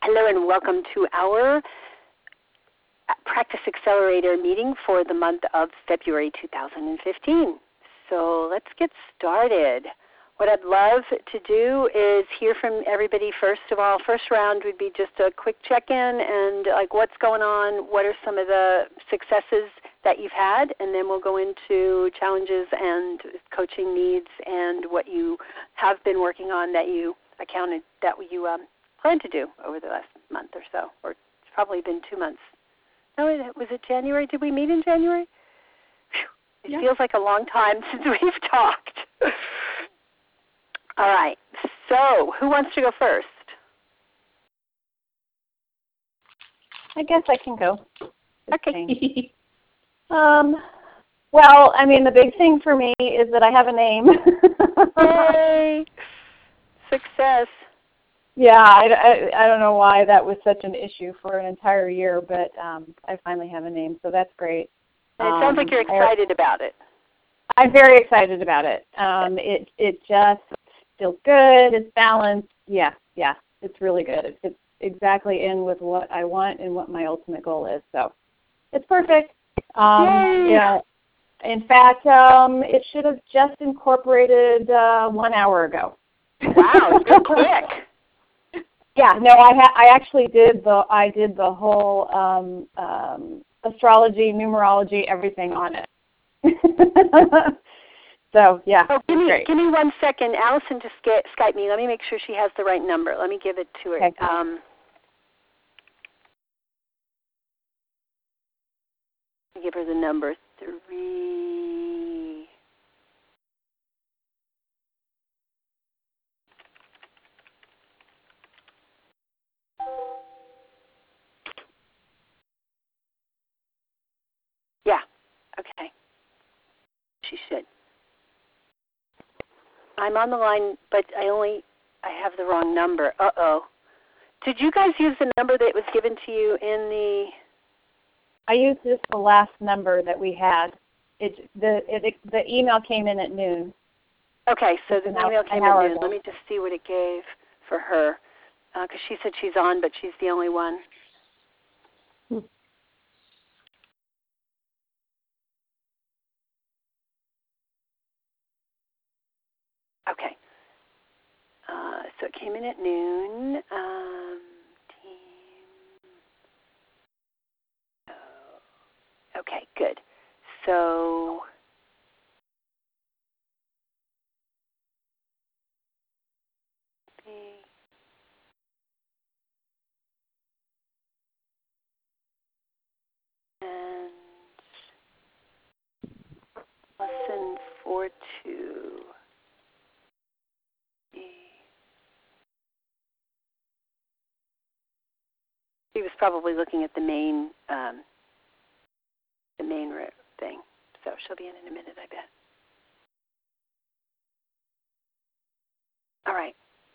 Hello and welcome to our Practice Accelerator meeting for the month of February 2015. So let's get started. What I'd love to do is hear from everybody first of all. First round would be just a quick check-in and like what's going on, what are some of the successes that you've had, and then we'll go into challenges and coaching needs and what you have been working on that you plan to do over the last month or so, or it's probably been 2 months. No, was it January? Did we meet in January? Whew. It feels like a long time since we've talked. All right, so who wants to go first? I guess I can go. Okay. Well, I mean, the big thing for me is that I have a name. Yay! Success. Yeah, I don't know why that was such an issue for an entire year, but I finally have a name, so that's great. And it sounds like you're excited about it. I'm very excited about it. It just feels good. It's balanced. Yeah, it's really good. It fits exactly in with what I want and what my ultimate goal is. So it's perfect. Yeah. In fact, it should have just incorporated 1 hour ago. Wow, you're quick. Yeah, no, I actually did the whole astrology, numerology, everything on it. So yeah. Oh, give me 1 second. Allison just Skype me. Let me make sure she has the right number. Let me give it to her. Okay. Give her the number 3. Yeah. Okay. She should. I'm on the line, but I have the wrong number. Uh-oh. Did you guys use the number that was given to you in the... I used just the last number that we had. The email came in at noon. Okay, so the email came at noon. Let me just see what it gave for her, because she said she's on, but she's the only one. Okay. So it came in at noon. Okay, good. So and lesson 4-2. He was probably looking at the main thing. So she'll be in a minute, I bet. All right.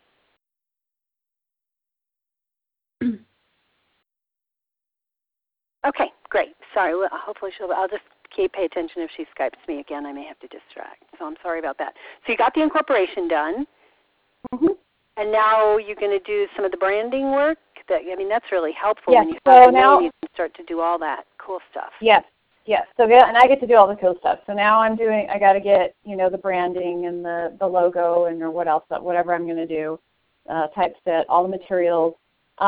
Okay, great. Sorry. Well, hopefully I'll just pay attention if she Skypes me again. I may have to distract. So I'm sorry about that. So you got the incorporation done. Mm-hmm. And now you're going to do some of the branding work. That's really helpful yes. when you have now you can start to do all that cool stuff. Yes. So and I get to do all the cool stuff. So now I got to get the branding and the logo and or whatever I'm going to do, typeset, all the materials.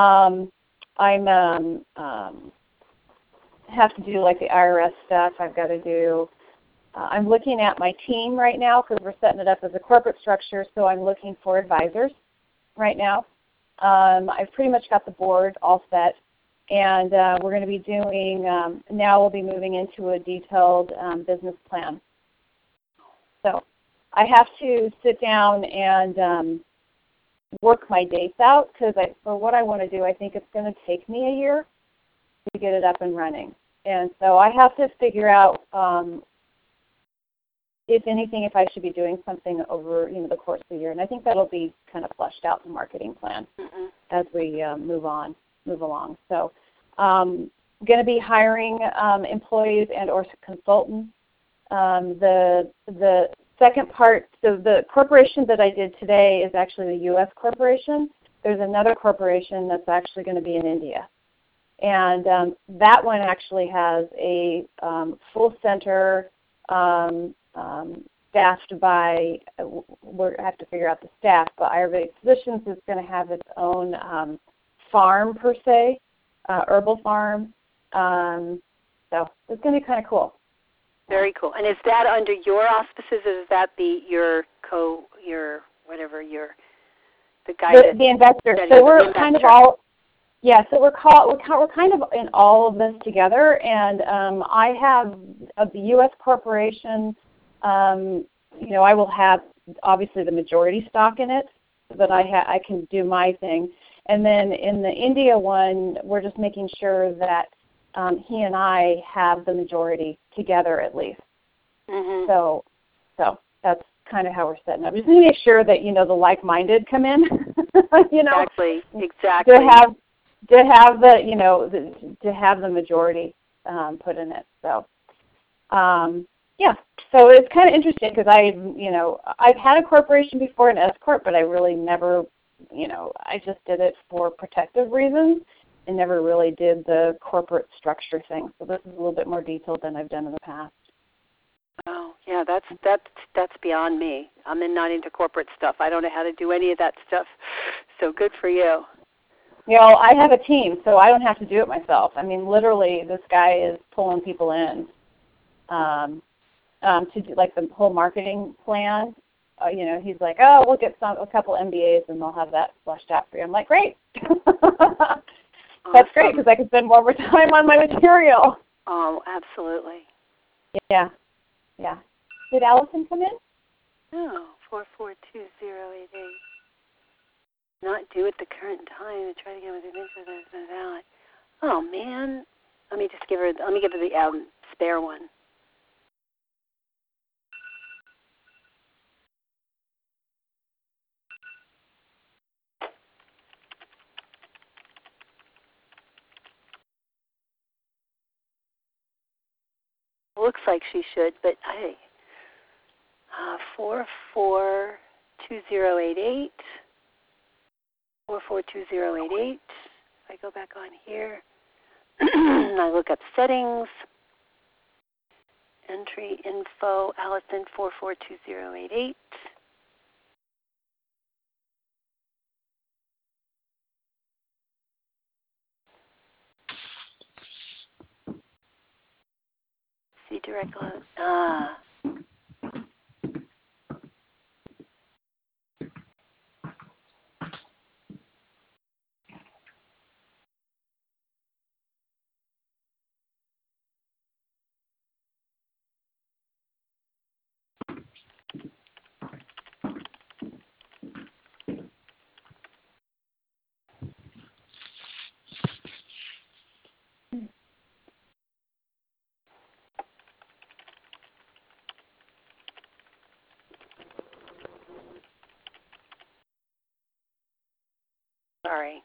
Have to do like the IRS stuff. I've got to do. I'm looking at my team right now because we're setting it up as a corporate structure. So I'm looking for advisors right now. I've pretty much got the board all set, and we're going to be doing. Now we'll be moving into a detailed business plan. So I have to sit down and work my dates out because for what I want to do, I think it's going to take me a year to get it up and running. And so I have to figure out, if anything, if I should be doing something over the course of the year. And I think that'll be kind of fleshed out in the marketing plan as we move along. So I'm going to be hiring employees and or consultants. The second part, so the corporation that I did today is actually the U.S. corporation. there's another corporation that's actually going to be in India. And that one actually has a full center staffed by, we have to figure out the staff, but Ayurvedic Physicians is going to have its own farm per se, herbal farm. So it's going to be kind of cool. Very cool. And is that under your auspices, or is that the guy? The investor. So we're kind of all, yeah. So we're kind of in all of this together. And I have the U.S. corporation. I will have obviously the majority stock in it, so that I can do my thing. And then in the India one, we're just making sure that he and I have the majority together at least. Mm-hmm. So that's kind of how we're setting up. We just need to make sure that the like-minded come in. Exactly. To have the majority put in it. So yeah. So it's kind of interesting because I've had a corporation before, an S corp, but I really never, I just did it for protective reasons and never really did the corporate structure thing. So this is a little bit more detailed than I've done in the past. Oh, yeah, that's beyond me. I'm not into corporate stuff. I don't know how to do any of that stuff. So good for you. I have a team, so I don't have to do it myself. I mean, literally, this guy is pulling people in to do like the whole marketing plan. He's like, oh, we'll get a couple MBAs and they'll have that fleshed out for you. I'm like, great. That's great because I can spend more time on my material. Oh, absolutely. Yeah. Yeah. Did Allison come in? No, 442088. Not due at the current time. Try to get with the valid. Oh man. Let me give her the spare one. Looks like she should, but hey, 442088. 442088. If I go back on here, I look up settings, entry info, Allison 442088. See direct load. Sorry.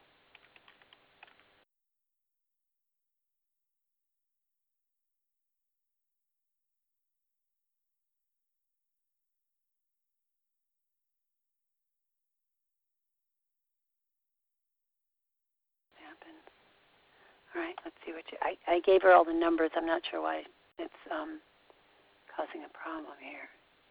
Happens. All right, let's see what I gave her all the numbers. I'm not sure why it's causing a problem here.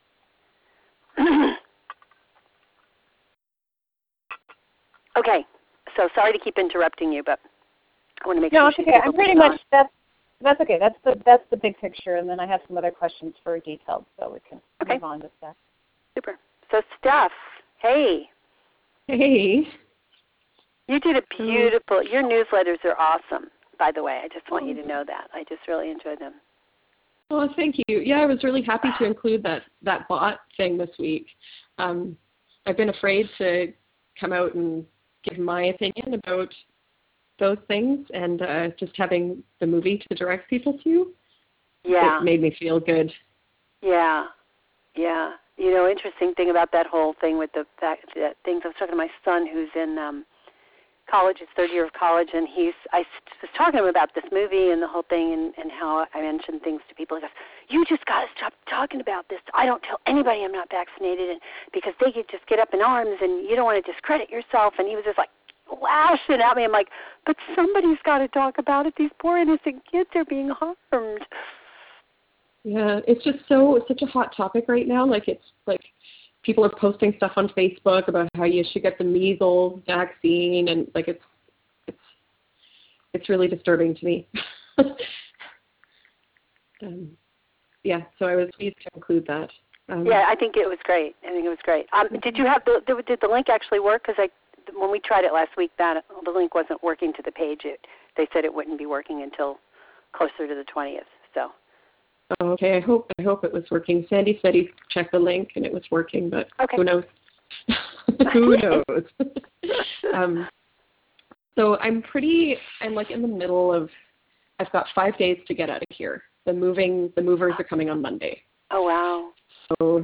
Okay, so sorry to keep interrupting you, but I want to make sure. No, it's okay. I'm pretty much that's okay. That's the big picture, and then I have some other questions for details, so we can move on to Steph. Super. So Steph, hey. Hey. You did a beautiful. Your newsletters are awesome. By the way, I just want you to know that. I just really enjoy them. Well, thank you. Yeah, I was really happy to include that bot thing this week. I've been afraid to come out and give my opinion about those things, and just having the movie to direct people to, it made me feel good. Yeah. Interesting thing about that whole thing with the fact that things. I was talking to my son who's in college, his third year of college, and I was talking to him about this movie and the whole thing, and how I mentioned things to people. He goes, "You just got to stop talking about this. I don't tell anybody I'm not vaccinated, and because they could just get up in arms, and you don't want to discredit yourself." And he was just like, lashing at me. I'm like, but somebody's got to talk about it. These poor innocent kids are being harmed. Yeah, it's just such a hot topic right now. Like it's like people are posting stuff on Facebook about how you should get the measles vaccine, and like it's really disturbing to me. Yeah, so I was pleased to include that. Yeah, I think it was great. Did you have did the link actually work? Because when we tried it last week, the link wasn't working to the page. They said it wouldn't be working until closer to the 20th. So. Okay, I hope it was working. Sandy said he checked the link and it was working, but Who knows? Who knows? So I'm like in the middle of. I've got 5 days to get out of here. The movers are coming on Monday. Oh wow! So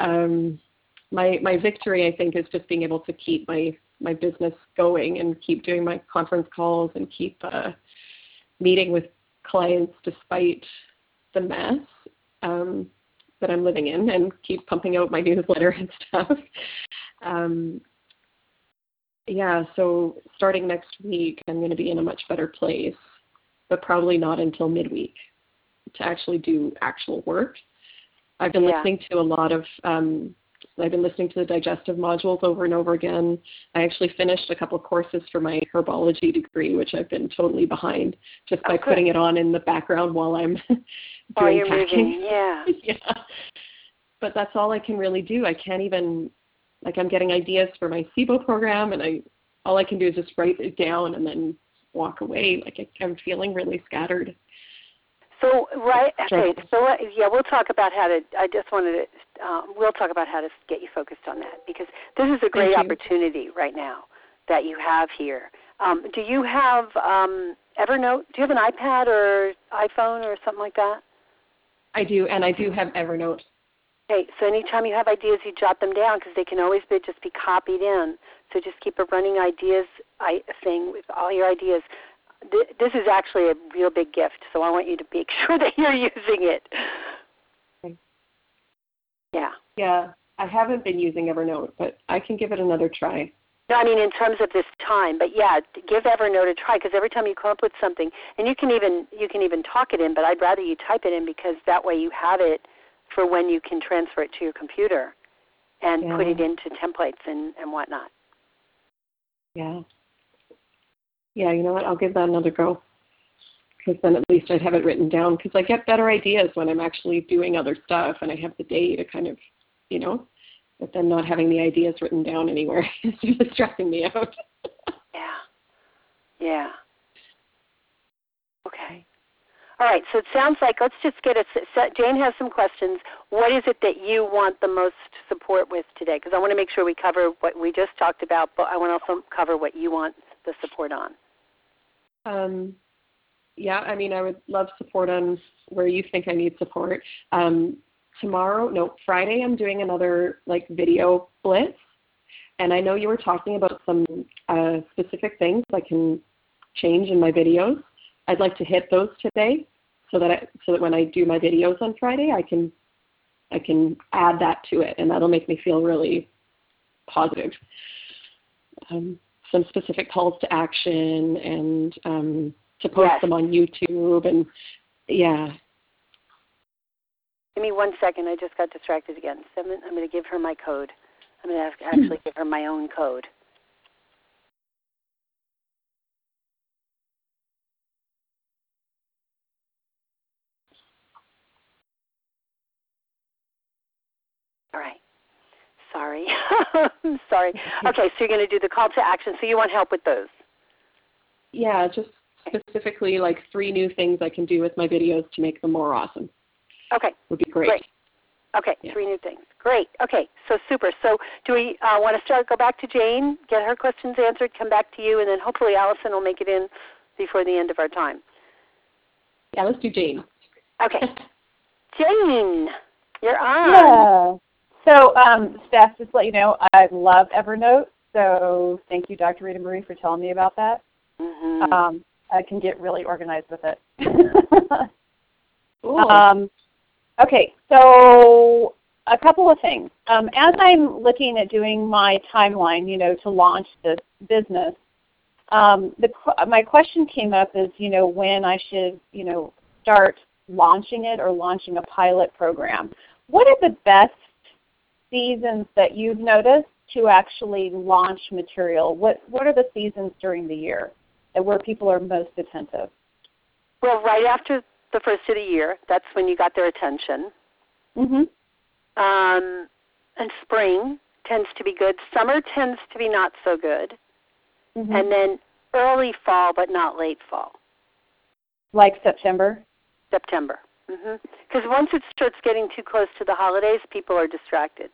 my victory, I think, is just being able to keep my business going and keep doing my conference calls and keep meeting with clients despite the mess that I'm living in, and keep pumping out my newsletter and stuff. Yeah, so starting next week, I'm going to be in a much better place, but probably not until midweek to actually do actual work. I've been listening to a lot of, I've been listening to the digestive modules over and over again. I actually finished a couple of courses for my herbology degree, which I've been totally behind just by putting it on in the background while I'm doing packing. Yeah. Yeah. But that's all I can really do. I can't even, like I'm getting ideas for my SIBO program, and all I can do is just write it down and then walk away. Like I'm feeling really scattered. So, okay, so we'll talk about how to, we'll talk about how to get you focused on that, because this is a great opportunity right now that you have here. Do you have Evernote? Do you have an iPad or iPhone or something like that? I do, and I do have Evernote. Okay, so anytime you have ideas, you jot them down, because they can always just be copied in. So just keep a running ideas thing with all your ideas. This is actually a real big gift, so I want you to make sure that you're using it. Okay. Yeah. Yeah, I haven't been using Evernote, but I can give it another try. No, I mean in terms of this time, but yeah, give Evernote a try, because every time you come up with something, and you can even talk it in, but I'd rather you type it in, because that way you have it for when you can transfer it to your computer and put it into templates and whatnot. Yeah. Yeah, you know what? I'll give that another go, because then at least I'd have it written down, because I get better ideas when I'm actually doing other stuff and I have the day to kind of, but then not having the ideas written down anywhere is just stressing me out. Yeah. Okay. All right, so it sounds like, let's just get Jane has some questions. What is it that you want the most support with today? Because I want to make sure we cover what we just talked about, but I want to also cover what you want the support on. Yeah, I mean, I would love support on where you think I need support. Friday, I'm doing another video blitz, and I know you were talking about some specific things I can change in my videos. I'd like to hit those today, so that when I do my videos on Friday, I can add that to it, and that'll make me feel really positive. Some specific calls to action, and to post them on YouTube, and Give me 1 second. I just got distracted again. I'm going to give her my code. I'm going to actually give her my own code. All right. Sorry. Sorry. Okay, so you're going to do the call to action. So you want help with those? Yeah, just specifically 3 new things I can do with my videos to make them more awesome. Okay. Would be great. Okay, 3 new things. Great. Okay, so super. So do we want to go back to Jane, get her questions answered, come back to you, and then hopefully Allison will make it in before the end of our time? Yeah, let's do Jane. Okay. Jane, you're on. Yeah. So, Steph, just to let you know, I love Evernote. So thank you, Dr. Rita Marie, for telling me about that. Mm-hmm. I can get really organized with it. Cool. Okay, so a couple of things. As I'm looking at doing my timeline, to launch this business, My question came up is, when I should, start launching it or launching a pilot program. What are the best seasons that you've noticed to actually launch material? What are the seasons during the year where people are most attentive? Well, right after the first of the year, that's when you got their attention. Mm-hmm. And spring tends to be good. Summer tends to be not so good. Mm-hmm. And then early fall, but not late fall. Like September? September. Because once it starts getting too close to the holidays, people are distracted.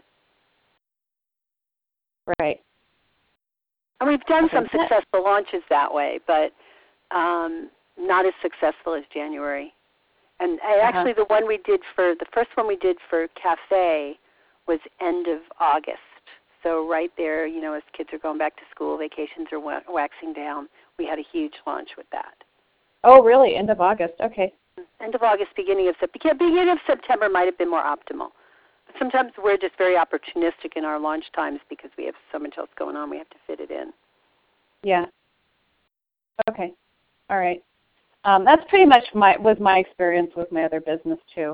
Right. And we've done some successful launches that way, but not as successful as January. And actually the first one we did for Cafe was end of August. So right there, as kids are going back to school, vacations are waxing down, we had a huge launch with that. Oh, really? End of August. Okay. End of August, beginning of September might have been more optimal. But sometimes we're just very opportunistic in our launch times because we have so much else going on. We have to fit it in. Yeah. Okay. All right. That's pretty much was my experience with my other business too.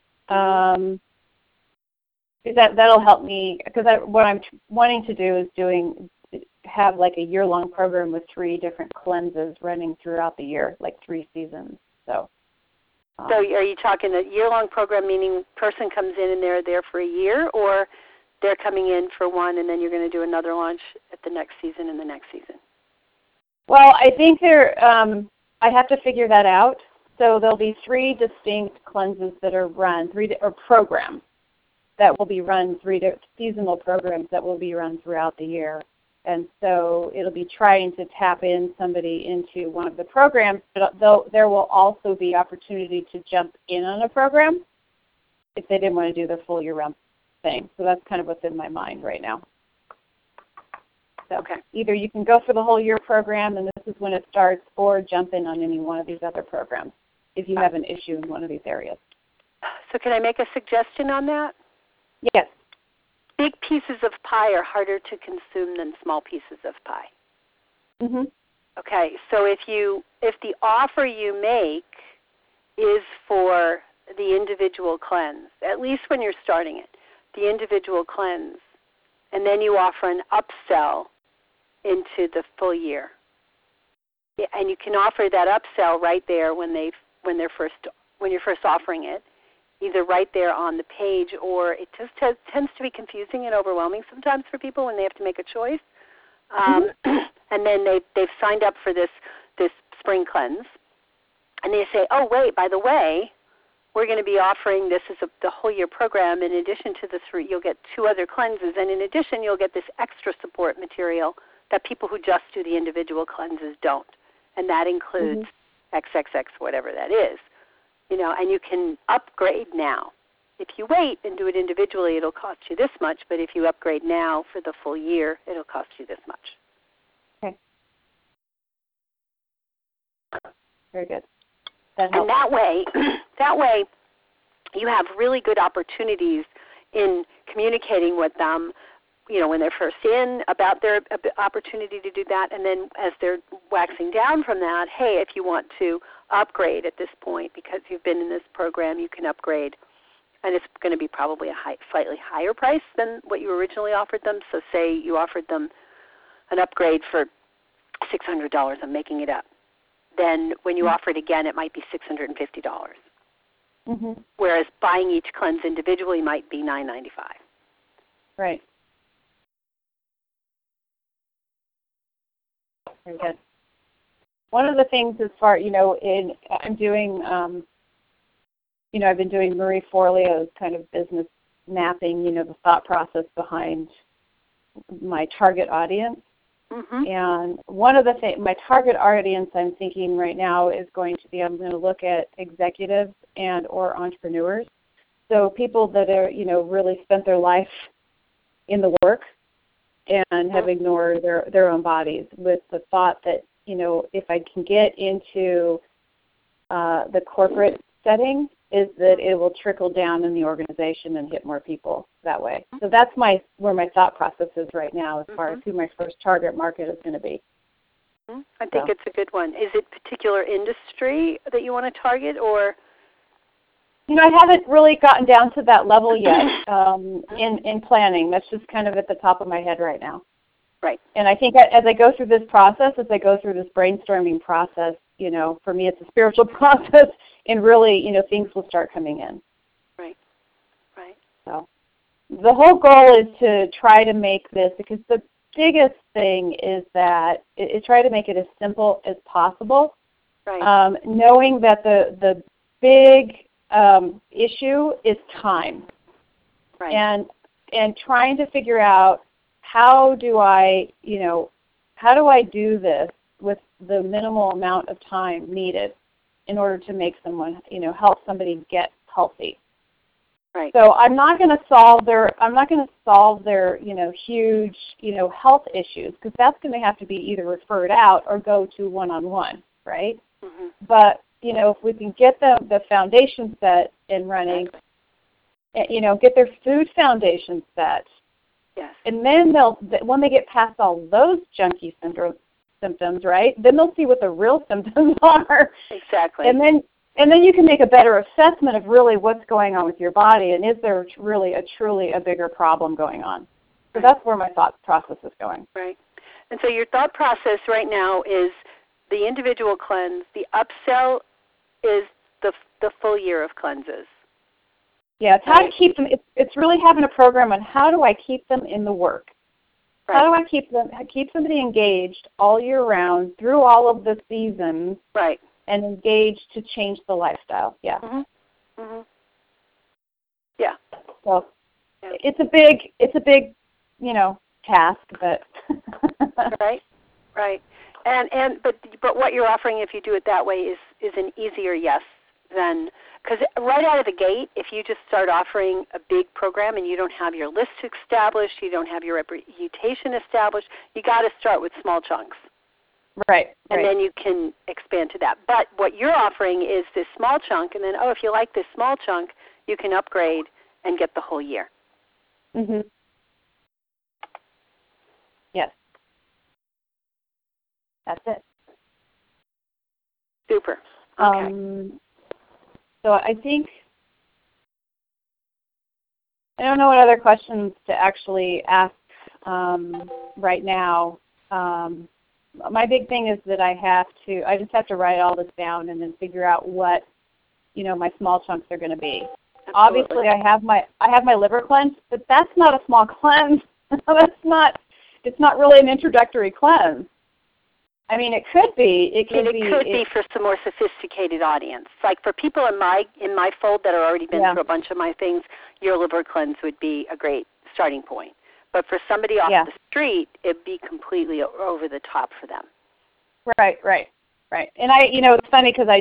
That'll help me because what I'm wanting to do is have like a year-long program with 3 different cleanses running throughout the year, like 3 seasons. So are you talking a year-long program, meaning person comes in and they're there for a year, or they're coming in for one and then you're going to do another launch at the next season and the next season? Well, I think I have to figure that out. So there'll be 3 distinct cleanses that are run, or programs that will be run, 3 seasonal programs that will be run throughout the year. And so it'll be trying to tap in somebody into one of the programs, but there will also be opportunity to jump in on a program if they didn't want to do the full year-round thing. So that's kind of what's in my mind right now. So okay. Either you can go for the whole year program and this is when it starts, or jump in on any one of these other programs if you have an issue in one of these areas. So can I make a suggestion on that? Yes. Big pieces of pie are harder to consume than small pieces of pie. Mm-hmm. Okay, so if the offer you make is for the individual cleanse, at least when you're starting it, the individual cleanse, and then you offer an upsell into the full year, and you can offer that upsell right there when you're first offering it, either right there on the page, or it just tends to be confusing and overwhelming sometimes for people when they have to make a choice. And then they've signed up for this spring cleanse, and they say, oh, wait, by the way, we're going to be offering this as the whole year program. In addition to the 3, you'll get 2 other cleanses, and in addition, you'll get this extra support material that people who just do the individual cleanses don't, and that includes XXX, whatever that is. And you can upgrade now. If you wait and do it individually, it'll cost you this much, but if you upgrade now for the full year, it'll cost you this much. Okay. Very good. And that way you have really good opportunities in communicating with them, when they're first in, about their opportunity to do that, and then as they're waxing down from that, hey, if you want to upgrade at this point because you've been in this program, you can upgrade. And it's going to be probably a slightly higher price than what you originally offered them. So say you offered them an upgrade for $600, I'm making it up. Then when you offer it again, it might be $650. Whereas buying each cleanse individually might be $995. Right. Very good. One of the things as far, I'm doing, I've been doing Marie Forleo's kind of business mapping, the thought process behind my target audience. And one of the things, my target audience I'm thinking right now is going to be, I'm going to look at executives and or entrepreneurs. So people that are, really spent their life in the work and have ignored their own bodies, with the thought that, if I can get into the corporate setting, is that it will trickle down in the organization and hit more people that way. So that's where my thought process is right now as far as who my first target market is going to be. I think it's a good one. Is it particular industry that you want to target, or? I haven't really gotten down to that level yet in planning. That's just kind of at the top of my head right now. Right. And I think as I go through this process, as I go through this brainstorming process, for me it's a spiritual process, and really, things will start coming in. Right. So the whole goal is to try to make this, because the biggest thing is that try to make it as simple as possible. Right. Knowing that the big issue is time. Right. And trying to figure out how do I do this with the minimal amount of time needed in order to make someone, help somebody get healthy. Right. So I'm not going to solve their huge, health issues, because that's going to have to be either referred out or go to one-on-one, right? Mm-hmm. But, if we can get the foundation set and running, get their food foundation set, yes. And then when they get past all those junkie symptoms, right, then they'll see what the real symptoms are. Exactly. And then you can make a better assessment of really what's going on with your body, and is there really truly a bigger problem going on. So that's where my thought process is going. Right. And so your thought process right now is the individual cleanse. The upsell is the full year of cleanses. Yeah, it's how to keep them. It's really having a program on how do I keep them in the work. Right. How do I keep somebody engaged all year round through all of the seasons? Right. And engaged to change the lifestyle. Yeah. Mm-hmm. Mm-hmm. Yeah. So it's a big task, but right. And but what you're offering, if you do it that way, is an easier yes than, because right out of the gate, if you just start offering a big program and you don't have your list established, you don't have your reputation established, you got to start with small chunks. Right. And then you can expand to that. But what you're offering is this small chunk, and then, if you like this small chunk, you can upgrade and get the whole year. Mhm. Yes. That's it. Super. Okay. So I think, I don't know what other questions to actually ask right now. My big thing is that I just have to write all this down and then figure out what, my small chunks are going to be. Absolutely. Obviously, I have my liver cleanse, but that's not a small cleanse. It's not really an introductory cleanse. I mean, it could be. It could be for some more sophisticated audience. Like for people in my fold that have already been through a bunch of my things, your liver cleanse would be a great starting point. But for somebody off the street, it'd be completely over the top for them. Right. And it's funny because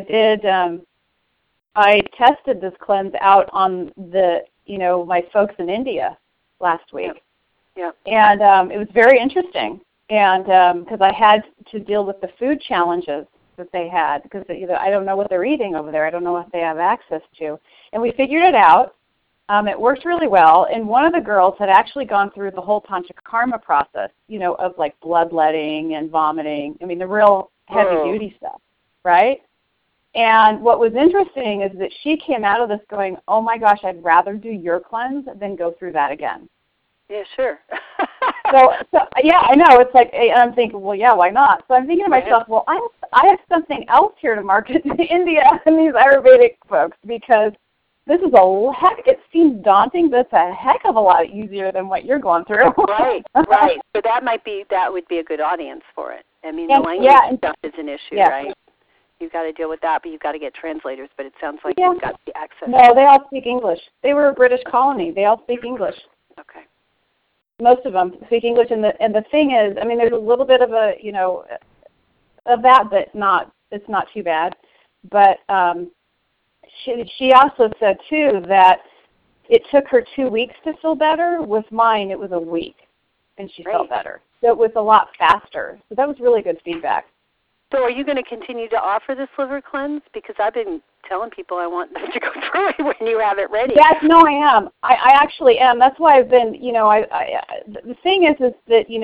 I tested this cleanse out on my folks in India last week. Yeah. And it was very interesting. And because I had to deal with the food challenges that they had, because I don't know what they're eating over there. I don't know what they have access to. And we figured it out. It worked really well. And one of the girls had actually gone through the whole Panchakarma process, of like bloodletting and vomiting. I mean, the real heavy-duty stuff, right? And what was interesting is that she came out of this going, oh, my gosh, I'd rather do your cleanse than go through that again. Yeah, sure. so yeah, I know. It's like, and I'm thinking, well, yeah, why not? So I'm thinking to myself, well, I have something else here to market to India and these Ayurvedic folks, because this is it seems daunting, but it's a heck of a lot easier than what you're going through. Right. So that would be a good audience for it. I mean, the language stuff is an issue, right? You've got to deal with that, but you've got to get translators, but it sounds like you've got the access. No, they all speak English. They were a British colony. They all speak English. Okay. Most of them speak English, and the thing is, I mean, there's a little bit of a of that, but it's not too bad. But she also said too that it took her 2 weeks to feel better. With mine, it was a week, and she felt better. So it was a lot faster. So that was really good feedback. So are you going to continue to offer this liver cleanse? Because I've been telling people I want them to go through it when you have it ready. Yes, no, I am. I actually am. That's why I've been, the thing is that,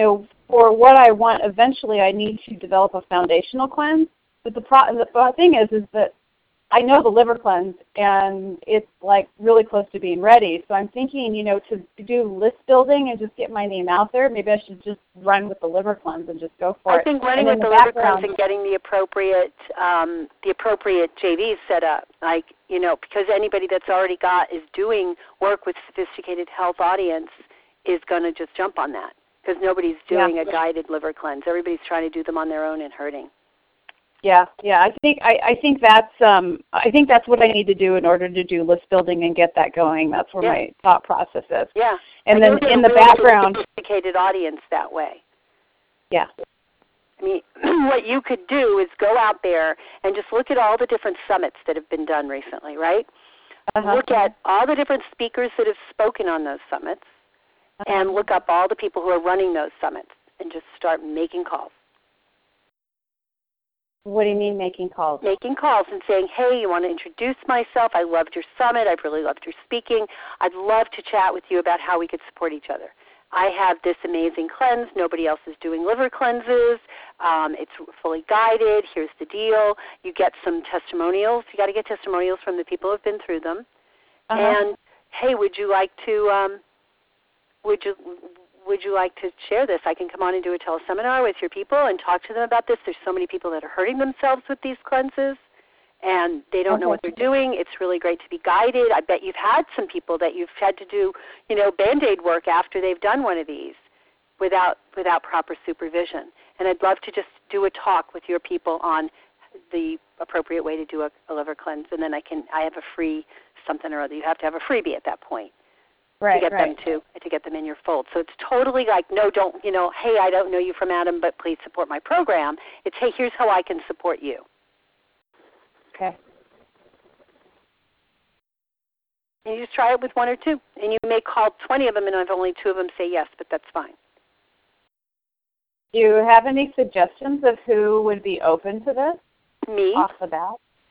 for what I want eventually, I need to develop a foundational cleanse. But the thing is that I know the liver cleanse, and it's like really close to being ready. So I'm thinking, to do list building and just get my name out there, maybe I should just run with the liver cleanse and just go for it. I think running with the liver cleanse and getting the appropriate JVs set up, because anybody that's already is doing work with sophisticated health audience is going to just jump on that, because nobody's doing a guided liver cleanse. Everybody's trying to do them on their own and hurting. Yeah. I think that's what I need to do in order to do list building and get that going. That's where my thought process is. Yeah. And then in the background, sophisticated audience that way. Yeah. I mean, what you could do is go out there and just look at all the different summits that have been done recently, right? Look at all the different speakers that have spoken on those summits, and look up all the people who are running those summits, and just start making calls. What do you mean making calls? Making calls and saying, hey, you want to introduce myself? I loved your summit. I've really loved your speaking. I'd love to chat with you about how we could support each other. I have this amazing cleanse. Nobody else is doing liver cleanses. It's fully guided. Here's the deal. You get some testimonials. You got to get testimonials from the people who have been through them. And, hey, would you like to share this? I can come on and do a teleseminar with your people and talk to them about this. There's so many people that are hurting themselves with these cleanses, and they don't know what they're doing. It's really great to be guided. I bet you've had some people that you've had to do, Band-Aid work after they've done one of these without proper supervision. And I'd love to just do a talk with your people on the appropriate way to do a liver cleanse, and then I have a free something or other. You have to have a freebie at that point. To get them in your fold. So it's totally like, no, don't, hey, I don't know you from Adam, but please support my program. It's, hey, here's how I can support you. Okay. And you just try it with one or two. And you may call 20 of them and have only 2 of them say yes, but that's fine. Do you have any suggestions of who would be open to this? Me. Off the bat?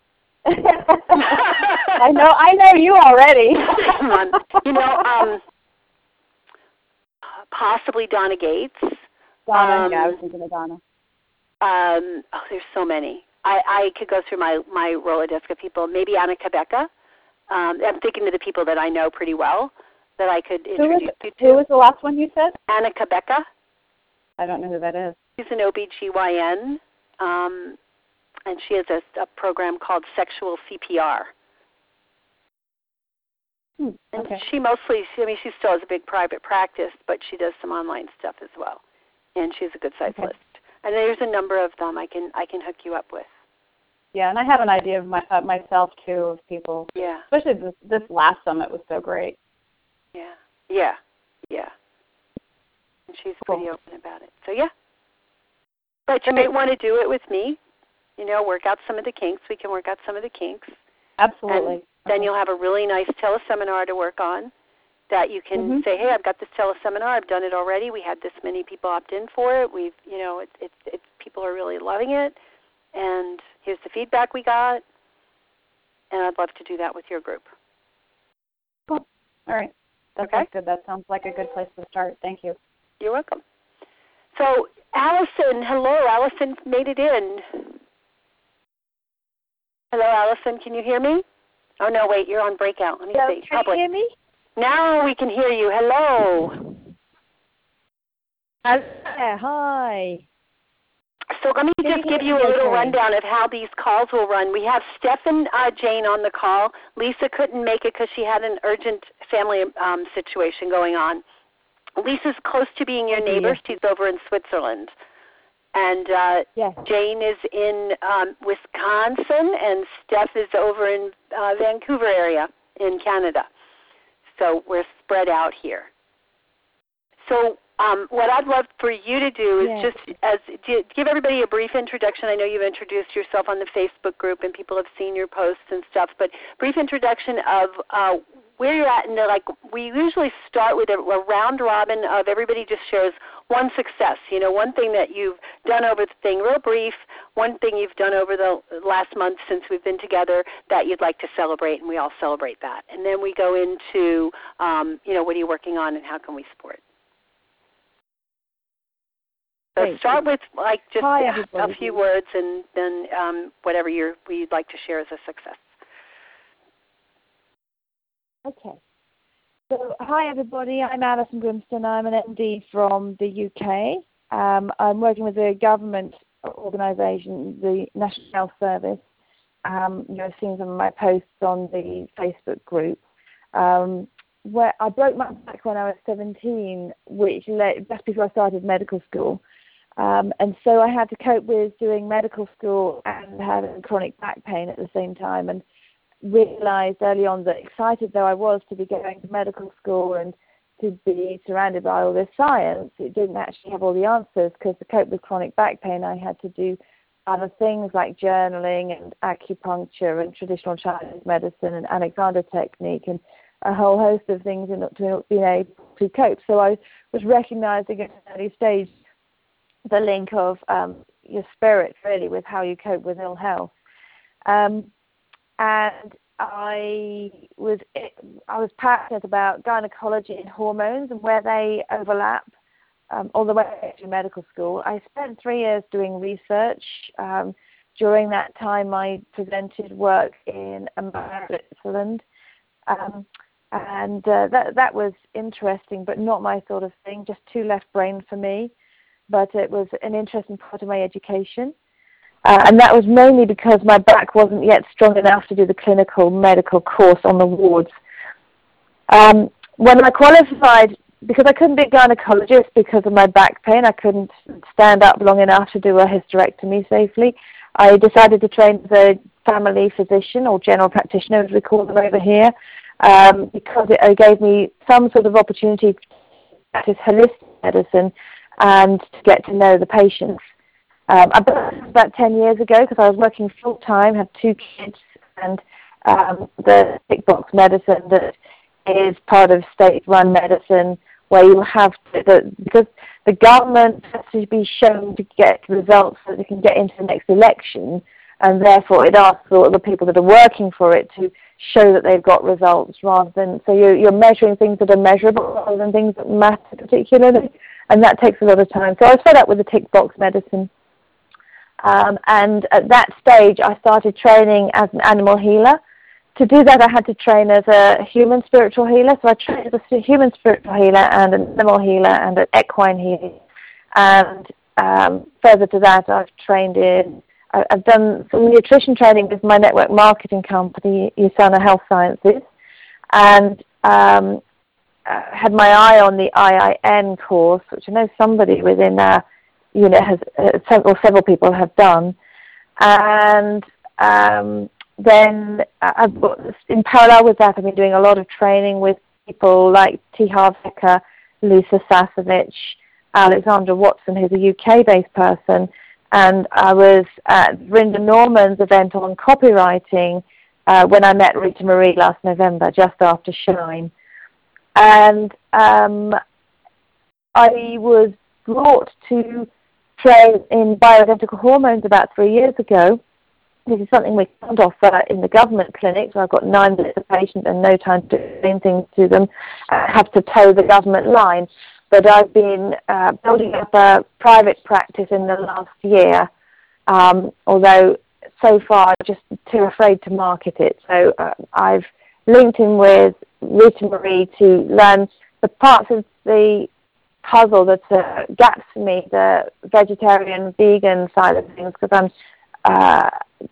I know you already. Possibly Donna Gates. Donna, I was thinking of Donna. There's so many. I could go through my Rolodex of people. Maybe Anna Kabeka. I'm thinking of the people that I know pretty well that I could introduce you to. Who was the last one you said? Anna Kabeka. I don't know who that is. She's an OBGYN. And she has a program called Sexual CPR. And she mostly, she still has a big private practice, but she does some online stuff as well. And she has a good sized list. And there's a number of them I can hook you up with. Yeah, and I have an idea of myself too, of people. Yeah. Especially this last summit was so great. Yeah. And she's pretty open about it. So yeah. But you may want to do it with me. Work out some of the kinks. We can work out some of the kinks. Absolutely. And then you'll have a really nice teleseminar to work on that you can say, hey, I've got this teleseminar. I've done it already. We had this many people opt in for it. We've, it's people are really loving it. And here's the feedback we got. And I'd love to do that with your group. Cool. All right. That sounds good. That sounds like a good place to start. Thank you. You're welcome. So, Allison, hello. Allison made it in. Hello, Allison. Can you hear me? Oh, no, wait. You're on breakout. Let me see. Can you hear me? Now we can hear you. Hello. Hi. So let me just give you a little rundown of how these calls will run. We have Steph and Jane on the call. Lisa couldn't make it because she had an urgent family situation going on. Lisa's close to being your neighbor. She's over in Switzerland. And Jane is in Wisconsin, and Steph is over in Vancouver area in Canada. So we're spread out here. So what I'd love for you to do is just give everybody a brief introduction. I know you've introduced yourself on the Facebook group, and people have seen your posts and stuff, but brief introduction of where you're at. And we usually start with a round robin of everybody just shares one success, one thing that you've done over the thing, real brief, one thing you've done over the last month since we've been together that you'd like to celebrate, and we all celebrate that. And then we go into, what are you working on and how can we support? So start with just a few words, and then whatever you'd like to share as a success. Okay. So hi everybody, I'm Alison Grimston. I'm an MD from the UK. I'm working with a government organisation, the National Health Service. You've seen some of my posts on the Facebook group. Where I broke my back when I was 17, which led just before I started medical school. And so I had to cope with doing medical school and having chronic back pain at the same time, and realized early on that, excited though I was to be going to medical school and to be surrounded by all this science, it didn't actually have all the answers, because to cope with chronic back pain I had to do other things like journaling and acupuncture and traditional Chinese medicine and Alexander technique and a whole host of things in order to be able to cope. So I was recognizing at an early stage the link of your spirit really with how you cope with ill health. And I was passionate about gynecology and hormones and where they overlap all the way to medical school. I spent 3 years doing research. During that time, I presented work in America, Switzerland, and that was interesting, but not my sort of thing, just too left brain for me. But it was an interesting part of my education. And that was mainly because my back wasn't yet strong enough to do the clinical medical course on the wards. When I qualified, because I couldn't be a gynecologist because of my back pain, I couldn't stand up long enough to do a hysterectomy safely, I decided to train as a family physician or general practitioner, as we call them over here, because it gave me some sort of opportunity to practice holistic medicine and to get to know the patients. I done this about 10 years ago because I was working full-time, had 2 kids, and the tick box medicine that is part of state-run medicine, where you have to, because the government has to be shown to get results so that they can get into the next election, and therefore it asks all the people that are working for it to show that they've got results, rather than, so you're measuring things that are measurable rather than things that matter particularly, and that takes a lot of time. So I was fed up with the tick box medicine. And at that stage, I started training as an animal healer. To do that, I had to train as a human spiritual healer. So I trained as a human spiritual healer and an animal healer and an equine healer. And further to that, I've done some nutrition training with my network marketing company, USANA Health Sciences, and had my eye on the IIN course, which I know somebody within our unit has, several people have done. And then in parallel with that, I've been doing a lot of training with people like T. Harv Eker, Lisa Sasevich, Alexandra Watson, who's a UK-based person, and I was at Rinda Norman's event on copywriting when I met Rita Marie last November, just after Shine. And I was brought to train in bioidentical hormones about 3 years ago. This is something we can't offer in the government clinic, so I've got 9 minutes a patient and no time to explain things to them. I have to toe the government line. But I've been building up a private practice in the last year, although so far I'm just too afraid to market it. So I've linked in with Rita Marie to learn the parts of the puzzle that's gaps for me, the vegetarian, vegan side of things, because I'm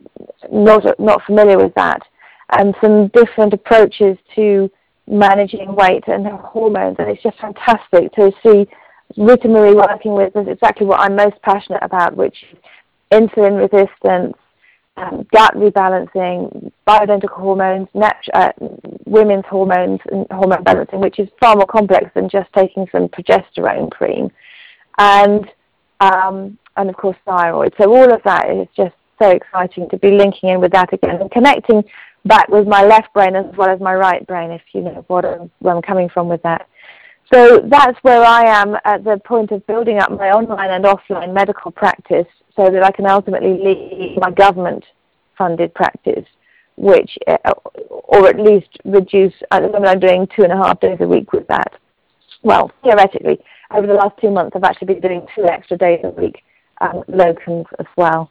not familiar with that, and some different approaches to managing weight and hormones. And it's just fantastic to see Rita Marie working with exactly what I'm most passionate about, which is insulin resistance, gut rebalancing, bioidentical hormones, women's hormones and hormone balancing, which is far more complex than just taking some progesterone cream, and of course thyroid. So all of that is just so exciting to be linking in with that again and connecting back with my left brain as well as my right brain, if you know where I'm coming from with that. So that's where I am at the point of building up my online and offline medical practice so that I can ultimately lead my government-funded practice, which, or at least reduce, at the moment I'm doing 2.5 days a week with that. Well, theoretically, over the last 2 months, I've actually been doing 2 extra days a week, locums as well.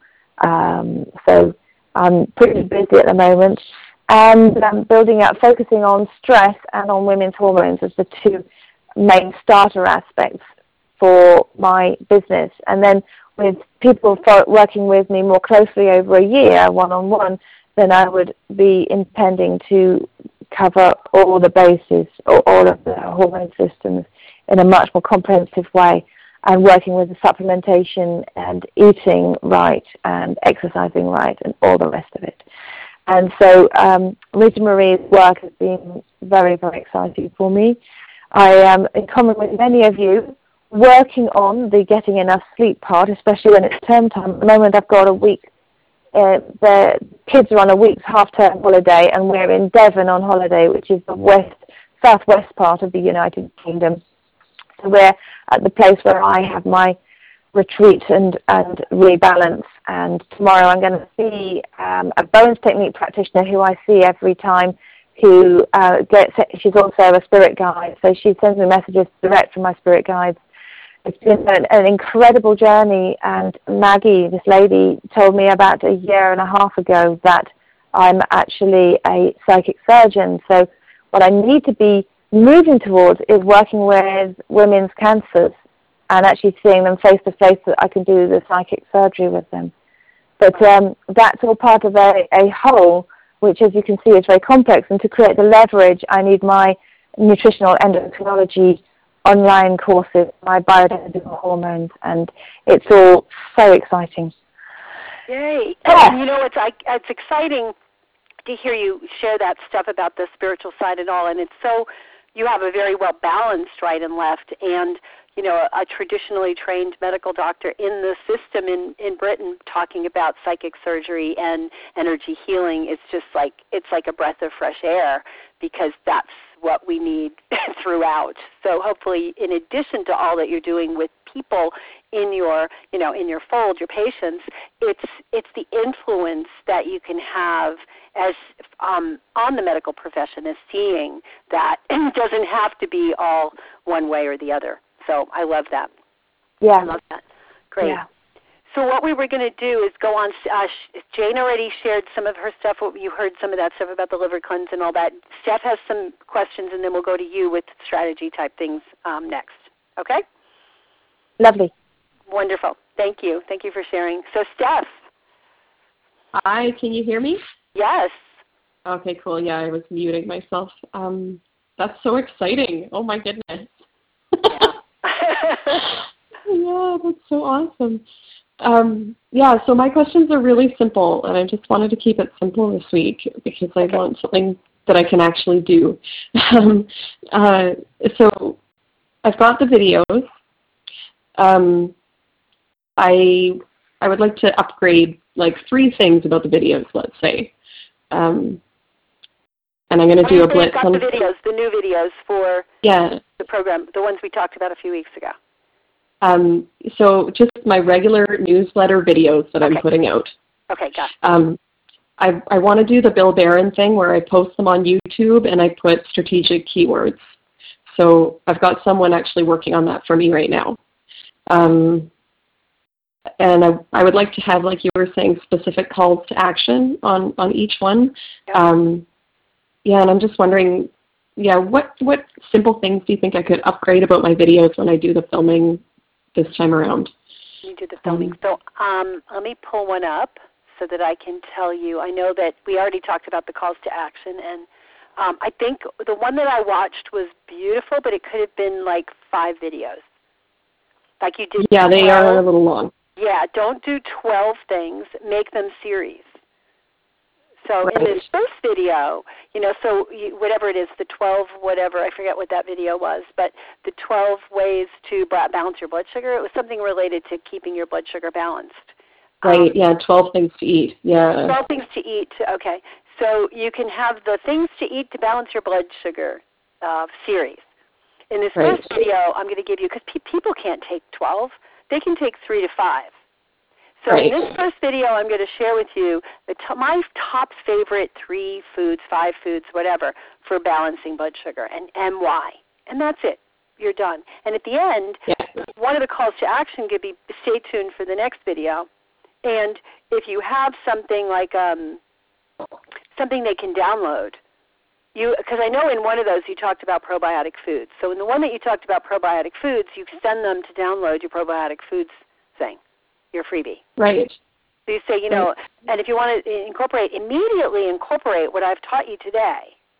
So I'm pretty busy at the moment. And building out, focusing on stress and on women's hormones as the 2 main starter aspects for my business. And then with people working with me more closely over a year, one-on-one, then I would be intending to cover all the bases, or all of the hormone systems in a much more comprehensive way, and working with the supplementation and eating right and exercising right and all the rest of it. And so Rita Marie's work has been very, very exciting for me. I am, in common with many of you, working on the getting enough sleep part, especially when it's term time. At the moment I've got a week, the kids are on a week's half-term holiday, and we're in Devon on holiday, which is the southwest part of the United Kingdom. So we're at the place where I have my retreat and rebalance. And tomorrow I'm going to see a Bones Technique practitioner who I see every time, who she's also a spirit guide. So she sends me messages direct from my spirit guides. It's been an incredible journey, and Maggie, this lady, told me about a year and a half ago that I'm actually a psychic surgeon. So what I need to be moving towards is working with women's cancers and actually seeing them face to face, so that I can do the psychic surgery with them. But that's all part of a whole, which, as you can see, is very complex. And to create the leverage, I need my nutritional endocrinology online courses, my bioidentical hormones, and it's all so exciting. Yay! And you know, it's exciting to hear you share that stuff about the spiritual side and all. And it's so, you have a very well balanced right and left, and you know, a traditionally trained medical doctor in the system in Britain talking about psychic surgery and energy healing. It's just like, it's like a breath of fresh air, because that's what we need throughout. So hopefully, in addition to all that you're doing with people in your, you know, in your fold, your patients, it's the influence that you can have as on the medical profession, as seeing that it doesn't have to be all one way or the other. So I love that. Yeah. I love that. Great. Yeah. So what we were going to do is go on. Jane already shared some of her stuff. You heard some of that stuff about the liver cleanse and all that. Steph has some questions, and then we'll go to you with strategy type things next. Okay? Lovely. Wonderful. Thank you. Thank you for sharing. So Steph. Hi, can you hear me? Yes. Okay, cool. Yeah, I was muting myself. That's so exciting. Oh my goodness. Yeah. Yeah, that's so awesome. So my questions are really simple, and I just wanted to keep it simple this week because I want something that I can actually do. So I've got the videos. I would like to upgrade like 3 things about the videos, let's say. And I'm going to do a blitz on the videos, the new videos for the program, the ones we talked about a few weeks ago. So just my regular newsletter videos that I'm putting out. Okay, got it. I want to do the Bill Barron thing where I post them on YouTube and I put strategic keywords. So I've got someone actually working on that for me right now. And I would like to have, like you were saying, specific calls to action on each one. Yep. And I'm just wondering, what simple things do you think I could upgrade about my videos when I do the filming this time around? You do the filming. So let me pull one up so that I can tell you. I know that we already talked about the calls to action, and I think the one that I watched was beautiful, but it could have been like 5 videos. Like you did. Yeah, 12. They are a little long. Yeah, don't do 12 things. Make them series. So in this first video, so whatever it is, the 12 whatever, I forget what that video was, but the 12 ways to balance your blood sugar, it was something related to keeping your blood sugar balanced. Right, 12 things to eat, 12 things to eat, okay. So you can have the things to eat to balance your blood sugar series. In this first video, I'm going to give you, because people can't take 12, they can take 3 to 5. So in this first video, I'm going to share with you my top favorite 3 foods, 5 foods, whatever, for balancing blood sugar and why. And that's it. you're done. And at the end, one of the calls to action could be stay tuned for the next video. And if you have something like something they can download, because I know in one of those you talked about probiotic foods. So in the one that you talked about probiotic foods, you send them to download your probiotic foods thing, your freebie. Right. So you say, and if you want to immediately incorporate what I've taught you today,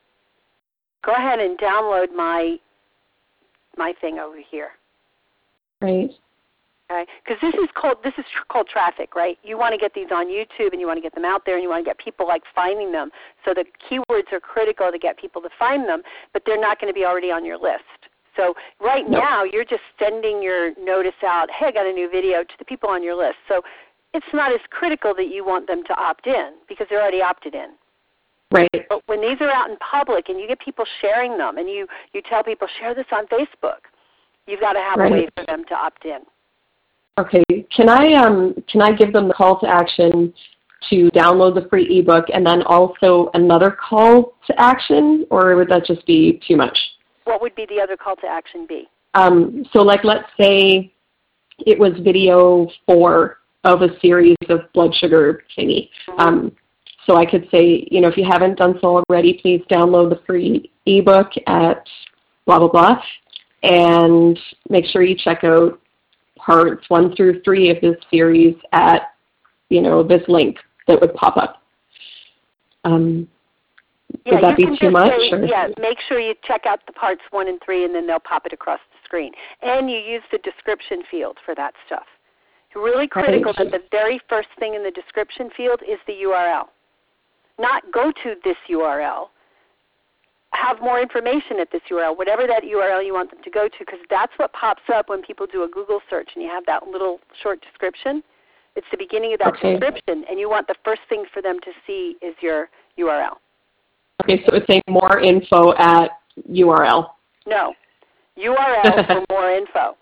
go ahead and download my thing over here. Right. Okay, because this is called traffic, right? You want to get these on YouTube, and you want to get them out there, and you want to get people finding them. So the keywords are critical to get people to find them, but they're not going to be already on your list. So right now, you're just sending your notice out, hey, I got a new video, to the people on your list. So it's not as critical that you want them to opt in because they're already opted in. Right. But when these are out in public and you get people sharing them, and you tell people, share this on Facebook, you've got to have a way for them to opt in. Okay. Can I give them the call to action to download the free ebook and then also another call to action, or would that just be too much? What would be the other call to action be? So let's say it was video 4 of a series of blood sugar thingy. Mm-hmm. So I could say, if you haven't done so already, please download the free ebook at blah, blah, blah, and make sure you check out parts 1 through 3 of this series at, this link that would pop up. Would that be too much? Yeah, make sure you check out the parts 1 and 3, and then they'll pop it across the screen. And you use the description field for that stuff. It's really critical that the very first thing in the description field is the URL. Not go to this URL. Have more information at this URL, whatever that URL you want them to go to, because that's what pops up when people do a Google search and you have that little short description. It's the beginning of that description, and you want the first thing for them to see is your URL. Okay, so it's saying more info at URL. No, URL for more info.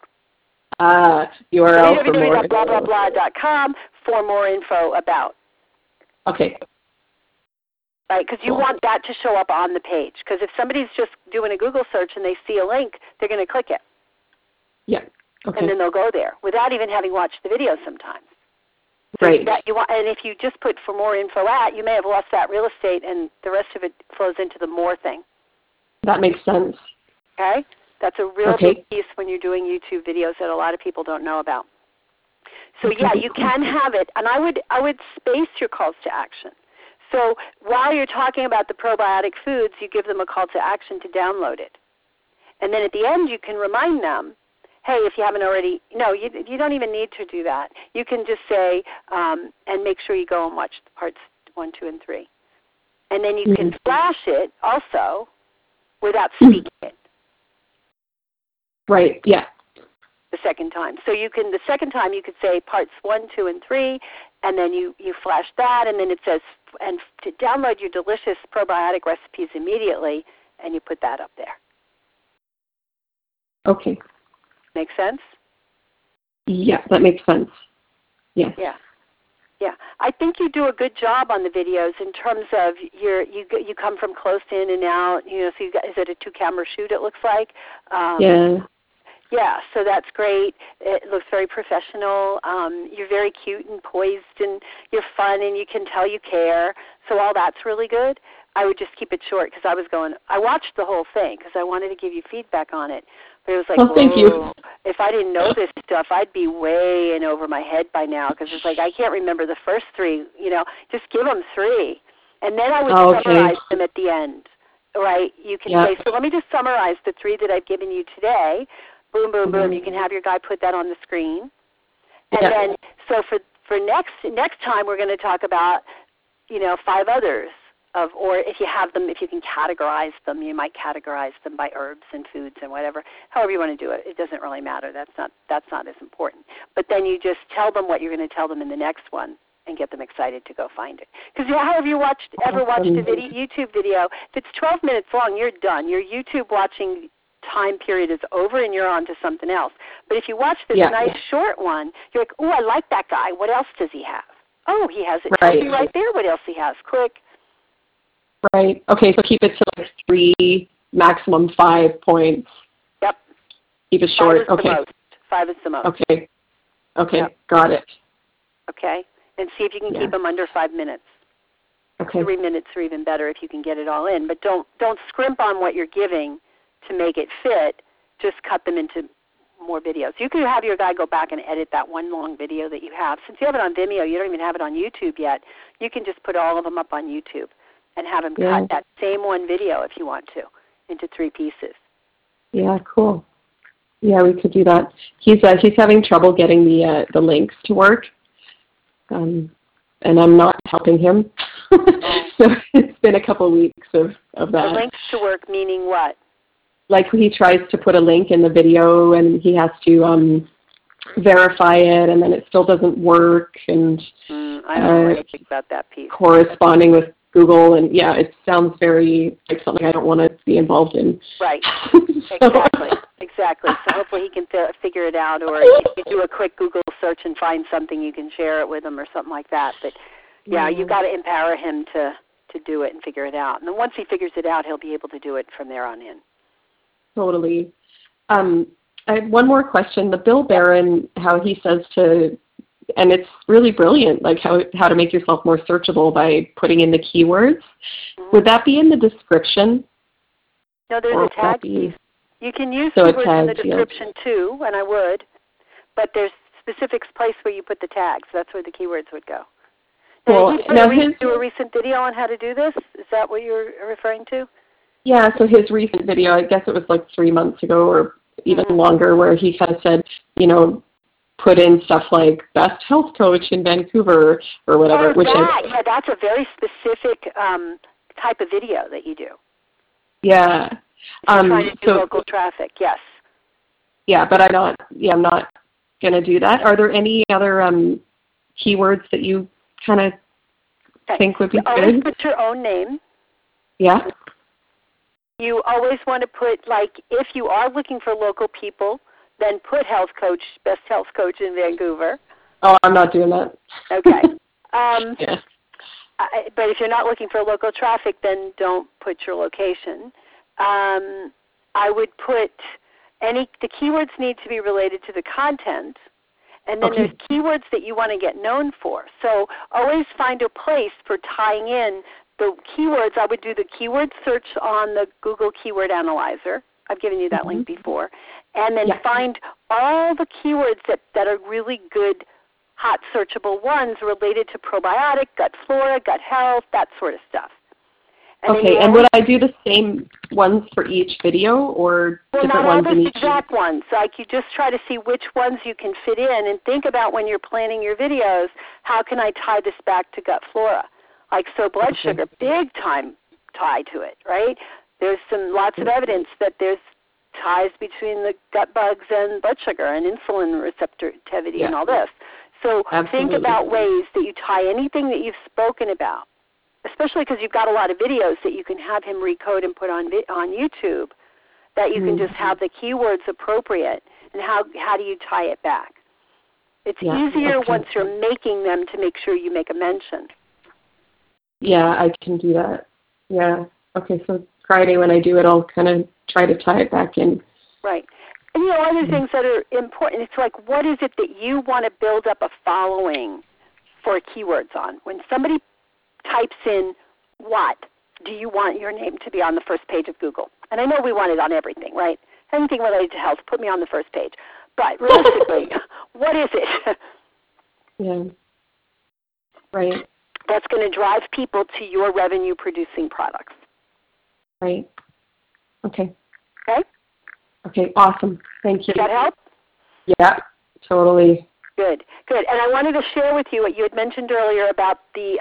URL for more info. www.blablabla.com for more info about. Okay. Right, because you want that to show up on the page. Because if somebody's just doing a Google search and they see a link, they're going to click it. Yeah. Okay. And then they'll go there without even having watched the video sometimes. So right. And if you just put for more info at, you may have lost that real estate, and the rest of it flows into the more thing. That makes sense. Okay? That's a real big piece when you're doing YouTube videos that a lot of people don't know about. So yeah, you can have it, and I would space your calls to action. So while you're talking about the probiotic foods, you give them a call to action to download it. And then at the end, you can remind them, hey, if you haven't already, no, you don't even need to do that. You can just say, and make sure you go and watch parts 1, 2, and 3. And then you can flash it also without speaking it. Right, yeah. The second time. So the second time you could say parts 1, 2, and 3, and then you flash that, and then it says, and to download your delicious probiotic recipes immediately, and you put that up there. Okay. Make sense? Yeah, that makes sense. Yes. Yeah. Yeah. I think you do a good job on the videos in terms of you come from close in and out. So is it a 2-camera shoot, it looks like? Yeah. Yeah, so that's great. It looks very professional. You're very cute and poised, and you're fun, and you can tell you care. So all that's really good. I would just keep it short because I watched the whole thing because I wanted to give you feedback on it. But it was like, thank you. If I didn't know this stuff, I'd be way in over my head by now because it's like I can't remember the first 3. Just give them 3. And then I would summarize them at the end, right? You can say, so let me just summarize the 3 that I've given you today. Boom, boom, boom. You can have your guy put that on the screen. And then, so for next time, we're going to talk about, 5 others or if you have them, if you can categorize them, you might categorize them by herbs and foods and whatever. However you want to do it, it doesn't really matter. That's not as important. But then you just tell them what you're going to tell them in the next one and get them excited to go find it. Because have you ever watched a YouTube video? If it's 12 minutes long, you're done. Your YouTube watching time period is over and you're on to something else. But if you watch this nice short one, you're like, oh, I like that guy. What else does he have? Oh, he has it right there. What else he has? Click. Right. Okay, so keep it to 3, maximum 5 points. Yep. Keep it short. 5 is the most. 5 is the most. Okay. Okay. Yep. Got it. Okay. And see if you can keep them under 5 minutes. Okay. 3 minutes are even better if you can get it all in. But don't scrimp on what you're giving to make it fit. Just cut them into more videos. You can have your guy go back and edit that one long video that you have. Since you have it on Vimeo, you don't even have it on YouTube yet. You can just put all of them up on YouTube and have him cut that same one video if you want to into 3 pieces. Yeah, cool. Yeah, we could do that. He's having trouble getting the links to work, and I'm not helping him. So it's been a couple of weeks of that. The links to work meaning what? Like he tries to put a link in the video and he has to verify it, and then it still doesn't work. And I don't know what you think about that piece. Corresponding with Google, and yeah, it sounds very like something I don't want to be involved in. Right. Exactly. So hopefully he can figure it out, or if you do a quick Google search and find something, you can share it with him or something like that. But yeah, you've got to empower him to do it and figure it out. And then once he figures it out, he'll be able to do it from there on in. Totally. I have one more question. The Bill Barron, how he says to, and it's really brilliant, like how to make yourself more searchable by putting in the keywords. Mm-hmm. Would that be in the description? No, there's a tag piece. You can use keywords in the description too, and I would, but there's specific place where you put the tags. That's where the keywords would go. Cool. Now, did he do a recent video on how to do this? Is that what you're referring to? Yeah, so his recent video, I guess it was like 3 months ago or even longer, where he kind of said, put in stuff like best health coach in Vancouver or whatever. Yeah, that's a very specific type of video that you do. Yeah. Trying to do local traffic, yes. Yeah, but I'm not going to do that. Are there any other keywords that you kind of think would be good? Always put your own name. Yeah. You always want to put, like, if you are looking for local people, then put health coach, best health coach in Vancouver. Oh, I'm not doing that. Okay. Yeah. But if you're not looking for local traffic, then don't put your location. I would put the keywords need to be related to the content, and then there's keywords that you want to get known for. So always find a place for tying in the keywords. I would do the keyword search on the Google Keyword Analyzer. I've given you that link before. And then find all the keywords that are really good, hot searchable ones related to probiotic, gut flora, gut health, that sort of stuff. And would I do the same ones for each video or different ones in each? Not all the exact ones. Like you just try to see which ones you can fit in, and think about when you're planning your videos, how can I tie this back to gut flora? Like blood sugar, big time tie to it, right? There's lots of evidence that there's ties between the gut bugs and blood sugar and insulin receptivity and all this. So think about ways that you tie anything that you've spoken about, especially because you've got a lot of videos that you can have him recode and put on YouTube, that you can just have the keywords appropriate, and how do you tie it back? It's easier once you're making them to make sure you make a mention. Yeah, I can do that. Yeah. Okay, so Friday when I do it, I'll kind of try to tie it back in. Right. And other things that are important, it's like, what is it that you want to build up a following for keywords on? When somebody types in what, do you want your name to be on the first page of Google? And I know we want it on everything, right? Anything related to health, put me on the first page. But realistically, what is it? Yeah. Right. That's going to drive people to your revenue-producing products. Right. Okay. Okay? Okay, awesome. Thank you. Does that help? Yeah, totally. Good. And I wanted to share with you what you had mentioned earlier about the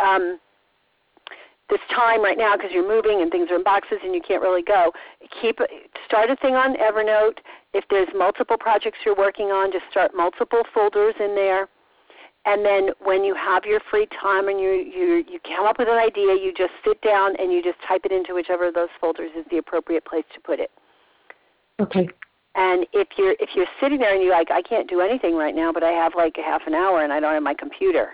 this time right now, because you're moving and things are in boxes and you can't really go. Start a thing on Evernote. If there's multiple projects you're working on, just start multiple folders in there. And then when you have your free time and you come up with an idea, you just sit down and you just type it into whichever of those folders is the appropriate place to put it. Okay. And if you're sitting there and you're like, I can't do anything right now, but I have like a half an hour and I don't have my computer,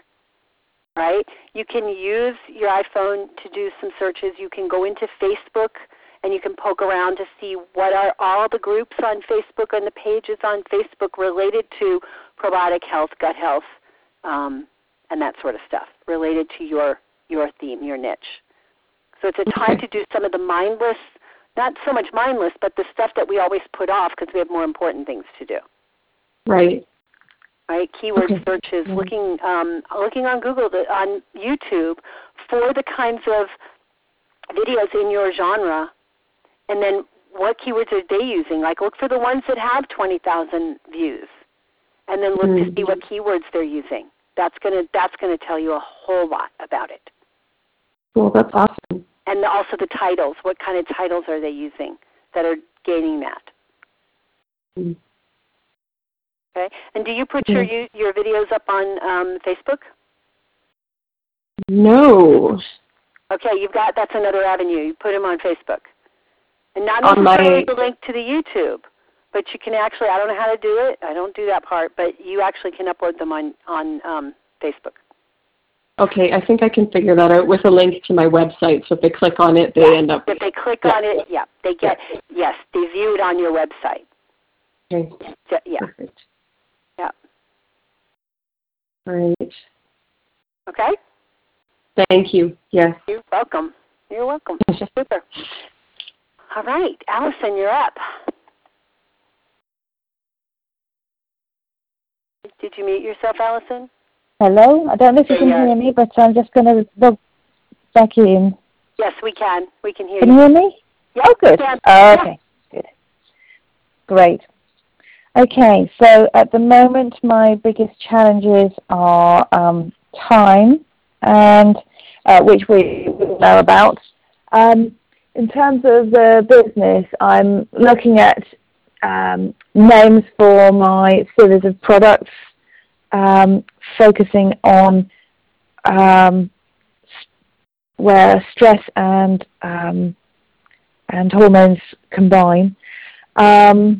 right? You can use your iPhone to do some searches. You can go into Facebook and you can poke around to see what are all the groups on Facebook and the pages on Facebook related to probiotic health, gut health, and that sort of stuff related to your theme, your niche. So it's a time to do some of the mindless, not so much mindless, but the stuff that we always put off because we have more important things to do. Right. Right. Keyword searches, looking on Google, on YouTube for the kinds of videos in your genre, and then what keywords are they using? Like look for the ones that have 20,000 views, and then look to see what keywords they're using. That's gonna tell you a whole lot about it. Well, that's awesome. And also the titles. What kind of titles are they using that are gaining that? Okay. And do you put your videos up on Facebook? No. Okay, that's another avenue. You put them on Facebook. And not necessarily the link to the YouTube, but you can actually, I don't know how to do it. I don't do that part, but you actually can upload them on Facebook. Okay, I think I can figure that out with a link to my website. So if they click on it, they end up. If they click on it, they get, they view it on your website. Okay. Yeah. Perfect. Yeah. Right. Okay? Thank you. Yes. You're welcome. You're welcome. Super. All right, Allison, you're up. Did you mute yourself, Allison? Hello? I don't know if you can hear me, but I'm just going to log back in. Yes, we can. We can hear you. Can you hear me? Yes, oh, good. Okay, good. Great. Okay, so at the moment my biggest challenges are time, and which we know about. In terms of the business, I'm looking at names for my series of products, focusing on where stress and hormones combine. And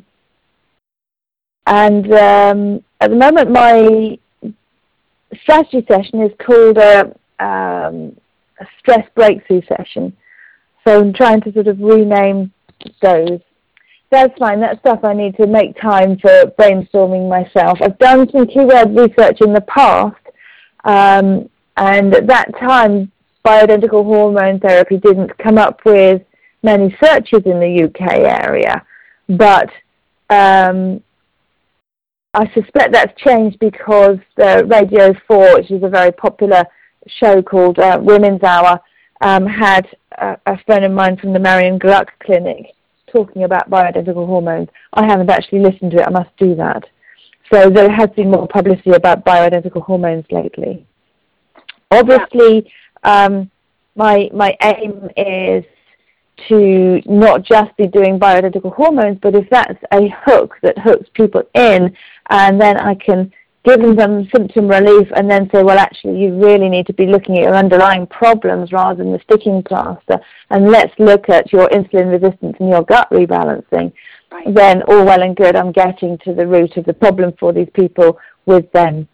at the moment, my strategy session is called a stress breakthrough session. So I'm trying to sort of rename those. That's fine. That's stuff I need to make time for brainstorming myself. I've done some keyword research in the past, and at that time, bioidentical hormone therapy didn't come up with many searches in the UK area. But I suspect that's changed because Radio 4, which is a very popular show called Women's Hour, had a friend of mine from the Marion Gluck Clinic talking about bioidentical hormones. I haven't actually listened to it. I must do that. So there has been more publicity about bioidentical hormones lately. Obviously, my aim is to not just be doing bioidentical hormones, but if that's a hook that hooks people in, and then I can give them some symptom relief and then say, well, actually, you really need to be looking at your underlying problems rather than the sticking plaster, and let's look at your insulin resistance and your gut rebalancing. Right. Then all well and good, I'm getting to the root of the problem for these people with them.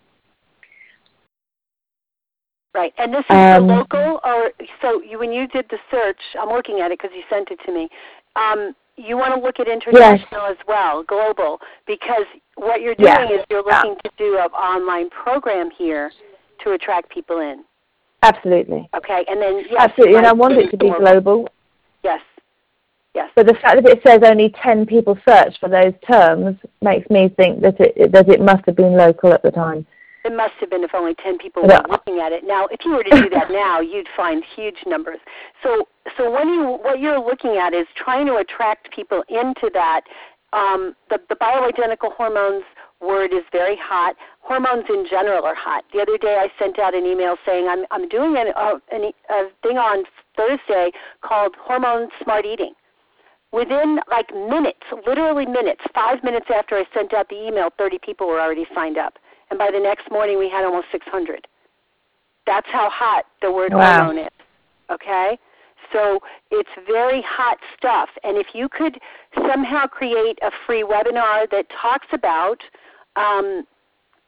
Right, and this is the local, or so when you did the search, I'm looking at it because you sent it to me, you want to look at international as well, global, because what you're doing is you're looking to do an online program here to attract people in. Absolutely. Okay, and then absolutely, and I want it to be global. Yes. Yes. But the fact that it says only 10 people searched for those terms makes me think that it must have been local at the time. It must have been if only 10 people were looking at it. Now, if you were to do that now, you'd find huge numbers. So what you're looking at is trying to attract people into that. The bioidentical hormones word is very hot. Hormones in general are hot. The other day I sent out an email saying I'm doing a thing on Thursday called Hormone Smart Eating. Within minutes, literally minutes, 5 minutes after I sent out the email, 30 people were already signed up. And by the next morning, we had almost 600. That's how hot the word hormone is, okay? So it's very hot stuff. And if you could somehow create a free webinar that talks about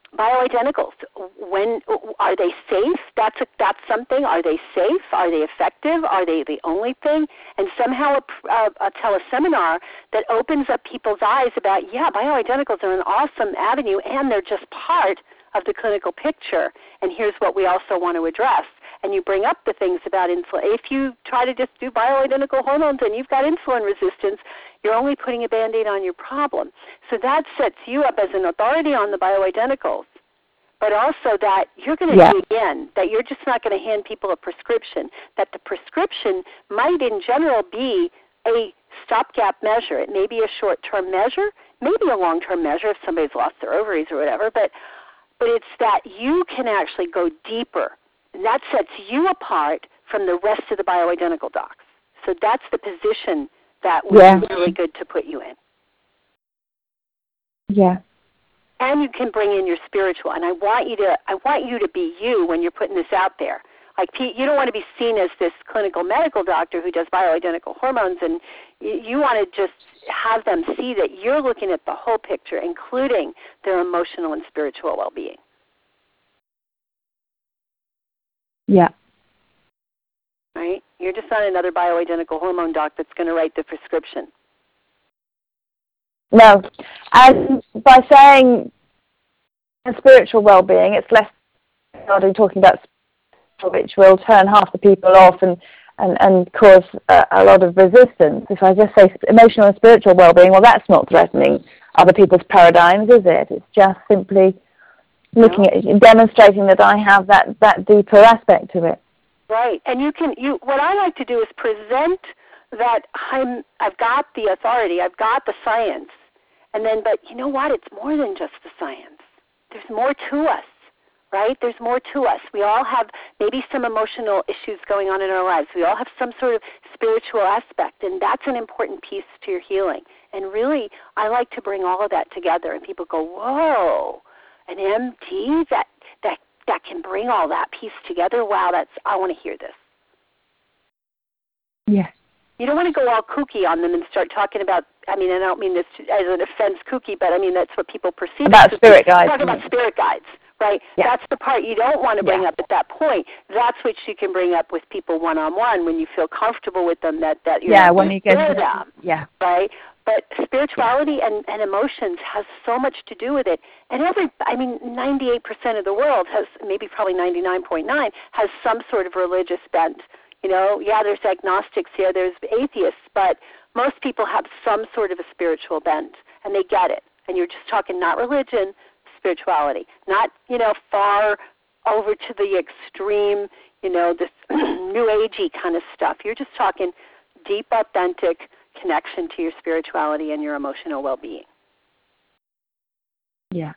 bioidenticals, when are they safe? That's something. Are they safe? Are they effective? Are they the only thing? And somehow a teleseminar that opens up people's eyes about, bioidenticals are an awesome avenue, and they're just part of the clinical picture. And here's what we also want to address. And you bring up the things about insulin. If you try to just do bioidentical hormones and you've got insulin resistance, you're only putting a Band-Aid on your problem. So that sets you up as an authority on the bioidenticals, but also that you're going to dig in, that you're just not going to hand people a prescription, that the prescription might in general be a stopgap measure. It may be a short-term measure, maybe a long-term measure if somebody's lost their ovaries or whatever, but it's that you can actually go deeper. And that sets you apart from the rest of the bioidentical docs. So that's the position that would be really good to put you in. Yeah. And you can bring in your spiritual. And I want you to be you when you're putting this out there. Like, you don't want to be seen as this clinical medical doctor who does bioidentical hormones, and you want to just have them see that you're looking at the whole picture, including their emotional and spiritual well-being. Yeah. Right? You're just not another bioidentical hormone doc that's going to write the prescription. No. And by saying spiritual well-being, it's less talking about spiritual, which will turn half the people off and cause a lot of resistance. If I just say emotional and spiritual well-being, well, that's not threatening other people's paradigms, is it? It's just simply looking at it, demonstrating that I have that deeper aspect to it. Right, and what I like to do is present that I've got the authority, I've got the science, but you know what? It's more than just the science. There's more to us, right? There's more to us. We all have maybe some emotional issues going on in our lives. We all have some sort of spiritual aspect, and that's an important piece to your healing. And really, I like to bring all of that together, and people go, whoa, an MD that can bring all that piece together? Wow, I want to hear this. Yeah. You don't want to go all kooky on them and start talking about, I don't mean this as an offense, kooky, but that's what people perceive. About spirit guides. Talk about spirit guides, right? Yeah. That's the part you don't want to bring up at that point. That's what you can bring up with people one-on-one when you feel comfortable with them, that you're not when you get to them. Yeah. Right? But spirituality and emotions has so much to do with it. And 98% of the world has, maybe probably 99.9, has some sort of religious bent. There's agnostics here, there's atheists, but most people have some sort of a spiritual bent, and they get it. And you're just talking not religion, spirituality, not, far over to the extreme, this new agey kind of stuff. You're just talking deep, authentic connection to your spirituality and your emotional well-being. Yeah.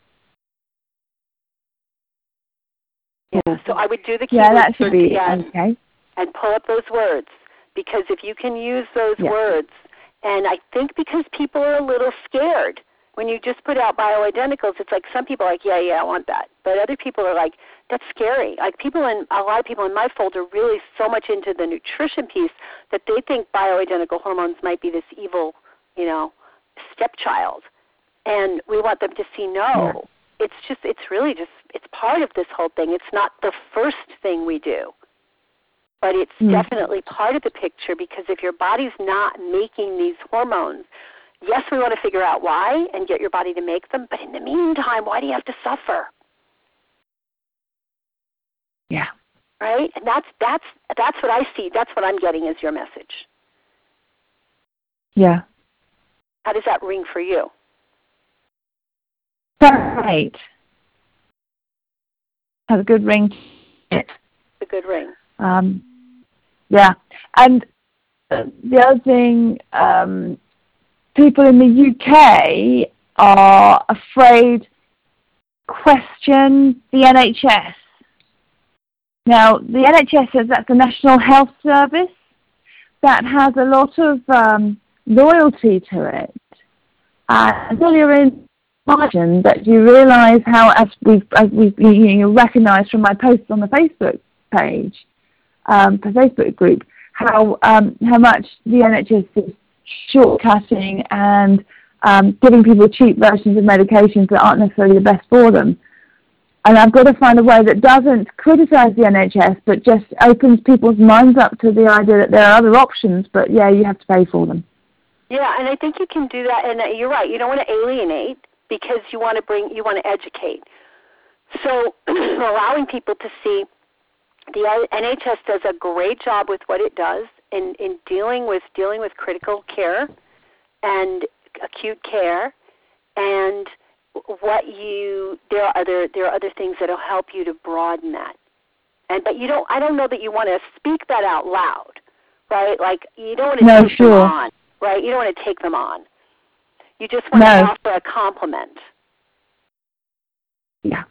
Yeah, so I would do the keywords. Yeah, that should be okay. And pull up those words, because if you can use those words, and I think because people are a little scared, when you just put out bioidenticals, it's like some people are like, yeah, I want that. But other people are like, that's scary. Like a lot of people in my fold are really so much into the nutrition piece that they think bioidentical hormones might be this evil, stepchild. And we want them to see, no, it's part of this whole thing. It's not the first thing we do. But it's definitely part of the picture, because if your body's not making these hormones, yes, we want to figure out why and get your body to make them, but in the meantime, why do you have to suffer? Yeah. Right? And that's what I see. That's what I'm getting as your message. Yeah. How does that ring for you? Right. Has a good ring. It's a good ring. Yeah. And the other thing, people in the UK are afraid to question the NHS. Now, the NHS says that's the National Health Service that has a lot of loyalty to it. Until you're in margin, that you realise how, as we recognise from my posts on the Facebook page, the Facebook group, how much the NHS is shortcutting and giving people cheap versions of medications that aren't necessarily the best for them. And I've got to find a way that doesn't criticise the NHS, but just opens people's minds up to the idea that there are other options, but yeah, you have to pay for them. Yeah, and I think you can do that, and you're right. You don't want to alienate because you want to educate. So allowing people to see the NHS does a great job with what it does in dealing with critical care and acute care, and there are other things that'll help you to broaden that. But I don't know that you want to speak that out loud, right? Like you don't want to take them on, right? You don't want to take them on. You just want to offer a compliment. Yeah.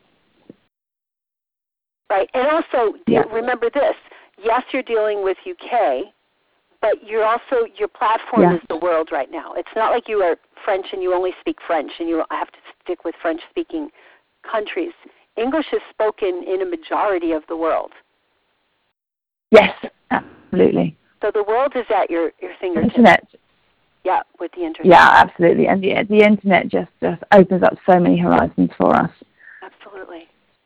Right, and also remember this. Yes, you're dealing with UK, but your platform is the world right now. It's not like you are French and you only speak French and you have to stick with French-speaking countries. English is spoken in a majority of the world. Yes, absolutely. So the world is at your fingertips. Internet. Yeah, with the internet. Yeah, absolutely. And the internet just opens up so many horizons for us. Absolutely.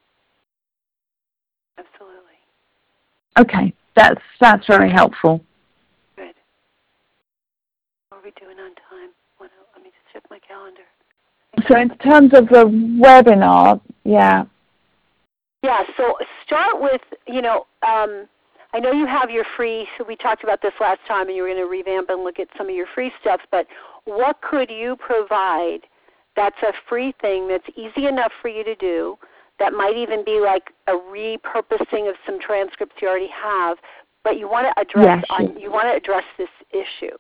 Okay, that's very helpful. Good. What are we doing on time? Let me just check my calendar. So in terms of the webinar, yeah. Yeah, so start with, I know you have your free, so we talked about this last time and you were going to revamp and look at some of your free stuff, but what could you provide that's a free thing that's easy enough for you to do, that might even be like a repurposing of some transcripts you already have, but you want to address this issue.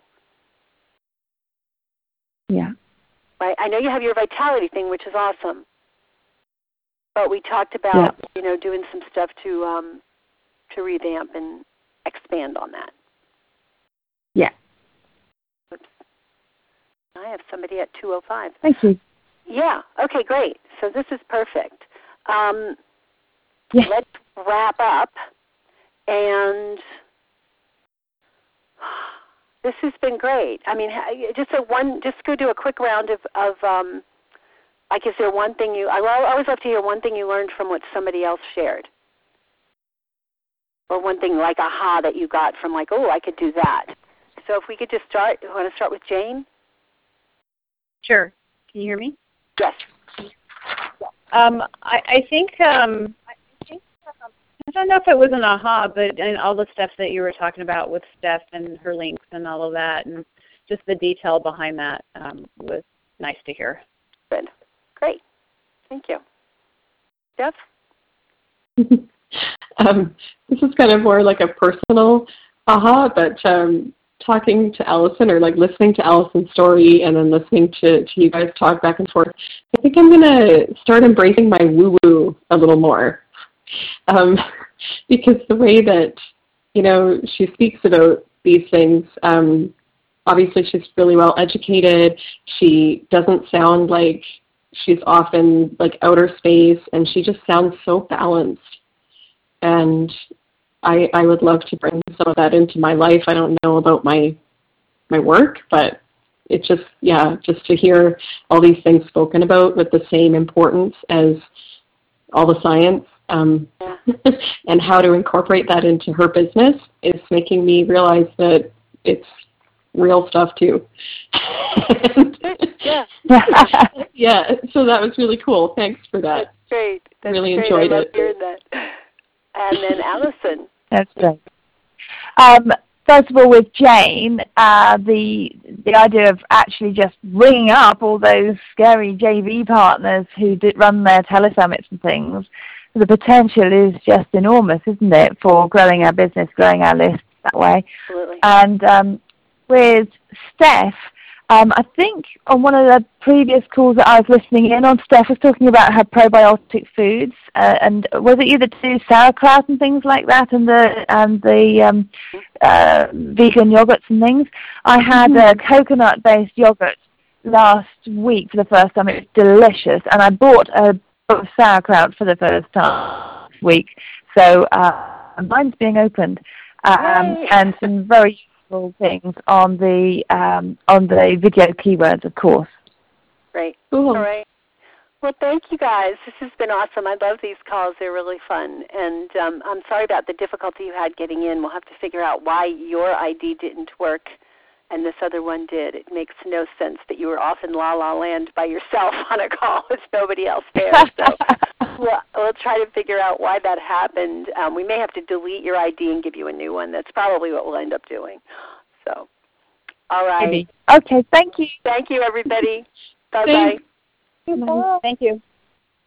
Yeah. Right. I know you have your vitality thing, which is awesome, but we talked about doing some stuff to revamp and expand on that. Yeah. Oops. I have somebody at 2:05. Thank you. Yeah. Okay. Great. So this is perfect. Yes. Let's wrap up, and this has been great. I mean, just go do a quick round of like, is there one thing I always love to hear one thing you learned from what somebody else shared, or one thing like aha that you got from like, oh, I could do that. So if we could just start, you want to start with Jane? Sure. Can you hear me? Yes. I think I don't know if it was an aha, but and all the stuff that you were talking about with Steph and her links and all of that, and just the detail behind that was nice to hear. Good. Great. Thank you. Steph? This is kind of more like a personal aha, but talking to Allison, or like listening to Allison's story and then listening to you guys talk back and forth, I think I'm going to start embracing my woo-woo a little more. Because the way that, she speaks about these things, obviously she's really well educated. She doesn't sound like she's off in like outer space, and she just sounds so balanced. And I would love to bring some of that into my life. I don't know about my work, but it's just to hear all these things spoken about with the same importance as all the science, and how to incorporate that into her business is making me realize that it's real stuff too. Yeah, so that was really cool. Thanks for that. That's great. That's really great. enjoyed I love it. hearing that. And then Allison. That's great. First of all, with Jane, the idea of actually just ringing up all those scary JV partners who did run their telesummits and things, the potential is just enormous, isn't it, for growing our business, growing our list that way. Absolutely. And with Steph, I think on one of the previous calls that I was listening in on, Steph was talking about her probiotic foods, and was it you that do sauerkraut and things like that, and the vegan yogurts and things? I had a coconut-based yogurt last week for the first time. It was delicious, and I bought a book of sauerkraut for the first time this week. So mine's being opened, and some very useful things on the video keywords, of course. Great. Cool. All right. Well, thank you guys. This has been awesome. I love these calls. They're really fun. And I'm sorry about the difficulty you had getting in. We'll have to figure out why your ID didn't work and this other one did. It makes no sense that you were off in La La Land by yourself on a call with nobody else there. So we'll try to figure out why that happened. We may have to delete your ID and give you a new one. That's probably what we'll end up doing. So, all right. Maybe. Okay, thank you. Thank you, everybody. Bye-bye. Thank you.